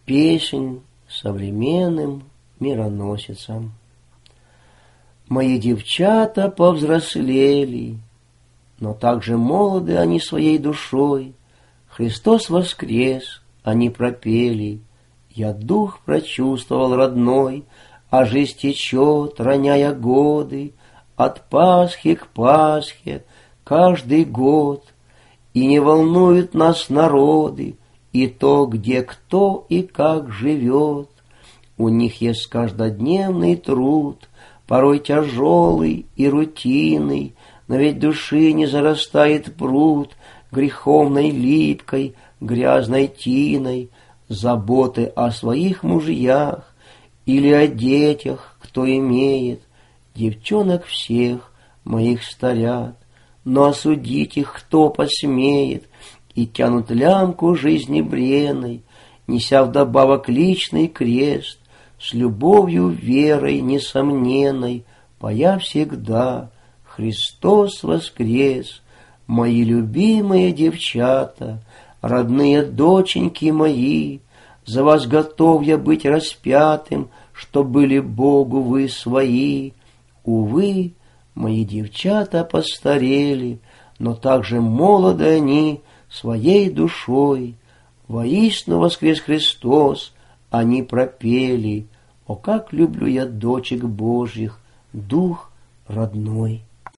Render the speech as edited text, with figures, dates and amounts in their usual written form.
Песнь современным мироносицам. Мои девчата повзрослели, но также молоды они своей душой. Христос воскрес, они пропели, я дух прочувствовал родной, а жизнь течет, роняя годы, от Пасхи к Пасхе, каждый год. И не волнуют нас народы, и то, где кто и как живет. У них есть каждодневный труд, порой тяжелый и рутинный, но ведь души не зарастает пруд греховной липкой, грязной тиной, заботы о своих мужьях или о детях, кто имеет. Девчонок всех моих старят, но осудить их кто посмеет, и тянут лямку жизни бренной, неся вдобавок личный крест, с любовью, верой несомненной, поя всегда «Христос воскрес!» Мои любимые девчата, родные доченьки мои, за вас готов я быть распятым, что были Богу вы свои. Увы, мои девчата постарели, но также молоды они своей душой. Воистину воскрес Христос, они пропели. О, как люблю я дочек Божьих, дух родной!